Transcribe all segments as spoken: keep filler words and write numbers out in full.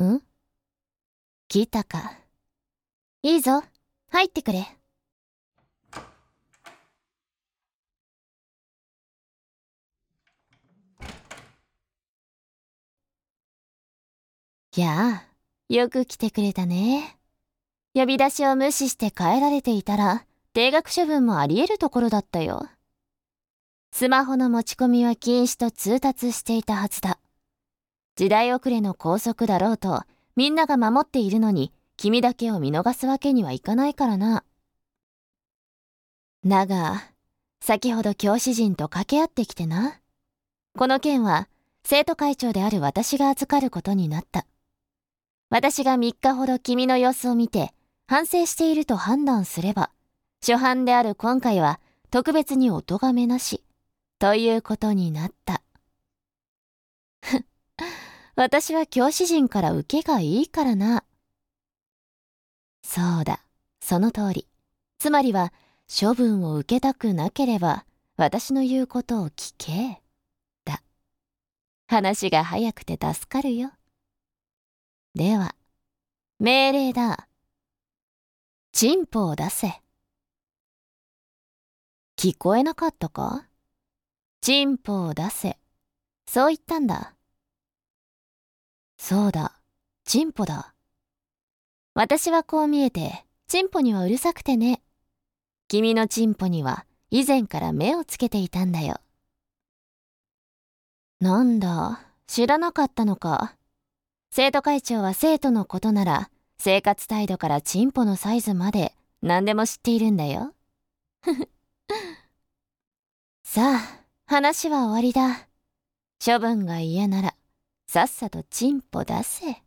ん？来たか。いいぞ、入ってくれ。やあ、よく来てくれたね。呼び出しを無視して帰られていたら、停学処分もあり得るところだったよ。スマホの持ち込みは禁止と通達していたはずだ。時代遅れの校則だろうと、みんなが守っているのに、君だけを見逃すわけにはいかないからな。だが、先ほど教師陣と掛け合ってきてな。この件は、生徒会長である私が預かることになった。私がみっかほど君の様子を見て、反省していると判断すれば、初犯である今回は特別にお咎めなし、ということになった。私は教師陣から受けがいいからな。そうだ、その通り。つまりは、処分を受けたくなければ、私の言うことを聞け。だ。話が早くて助かるよ。では、命令だ。チンポを出せ。聞こえなかったか？チンポを出せ。そう言ったんだ。そうだ、チンポだ。私はこう見えて、チンポにはうるさくてね。君のチンポには以前から目をつけていたんだよ。なんだ、知らなかったのか。生徒会長は生徒のことなら、生活態度からチンポのサイズまで何でも知っているんだよ。さあ、話は終わりだ。処分が嫌なら、さっさとチンポ出せ。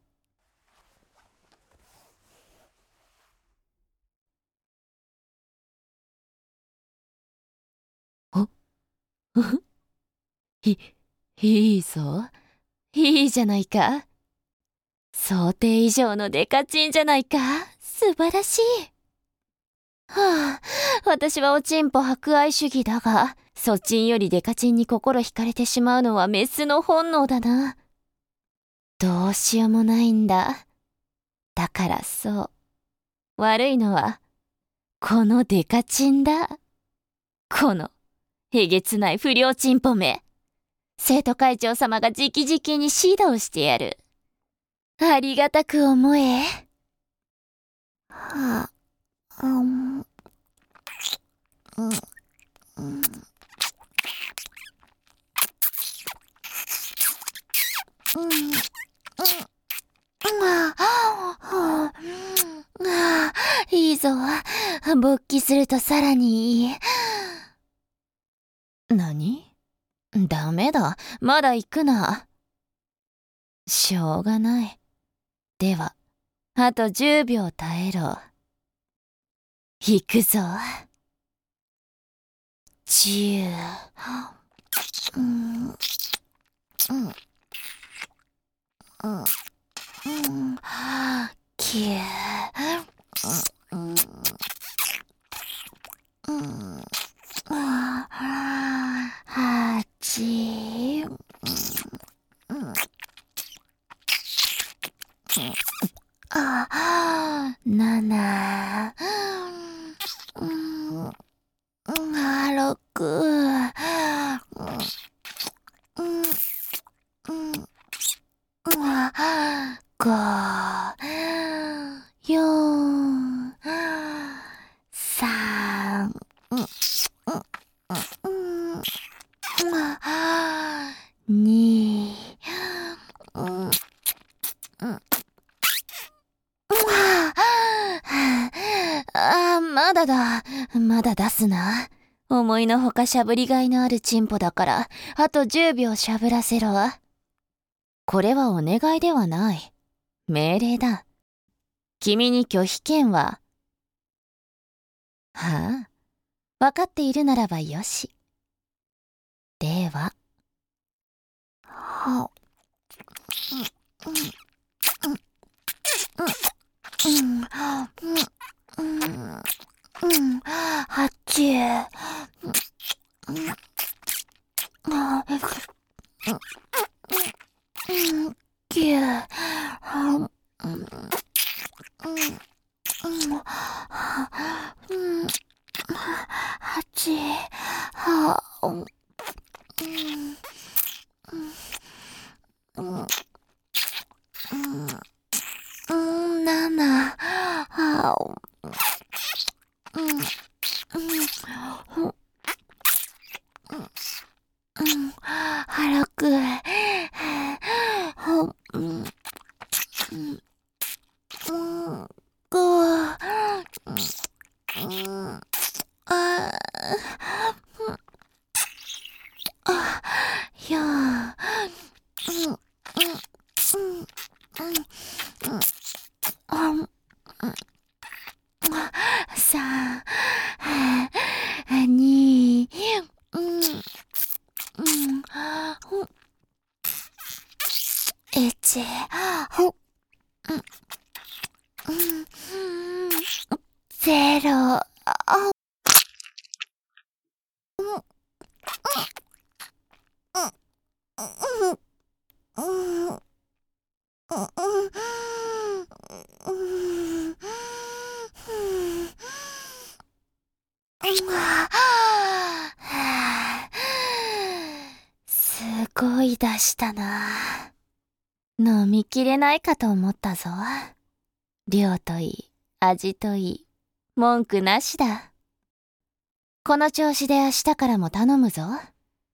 お、い、いいぞ。いいじゃないか。想定以上のデカチンじゃないか。素晴らしい。はあ、私はおちんぽ博愛主義だが、そちんよりデカチンに心惹かれてしまうのはメスの本能だな。どうしようもないんだ。だからそう。悪いのは、このデカチンだ。この、えげつない不良チンポめ。生徒会長様が直々に指導してやる。ありがたく思え。はあ、うん、うん、うん。うん、うん、ああ、ああ、いいぞ。勃起するとさらにいい。何？ダメだ。まだ行くな。しょうがない。では、あとじゅうびょう耐えろ。行くぞ。じゅう。うん。うん。うん。うん。きゅう。うん。うん。はち。うん。あ、なな。うん。ろく。うん。うん。ご。よん。さん。に。ああ、まだだ。まだ出すな。思いのほかしゃぶりがいのあるチンポだから、あとじゅうびょうしゃぶらせろ。これはお願いではない。命令だ。君に拒否権は。はあ、わかっているならばよし。では。は、うん、うん、うん、うん、うん、うん、はち、うん、うん、きゅう、 八、は、うん、うん、七、は、うん、うん、うん、は、六、うん、うん、五、うん、あ、あ、四、うん、うん、うん、うん、三、二、うん、うん、一、ゼロ、すごい出したな。飲みきれないかと思ったぞ。量といい、味といい、文句なしだ。この調子で明日からも頼むぞ。あ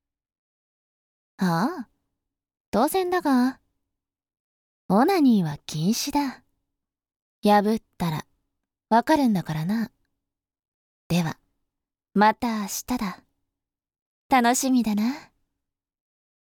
あ、当然だが、オナニーは禁止だ。破ったらわかるんだからな。では、また明日だ。楽しみだな。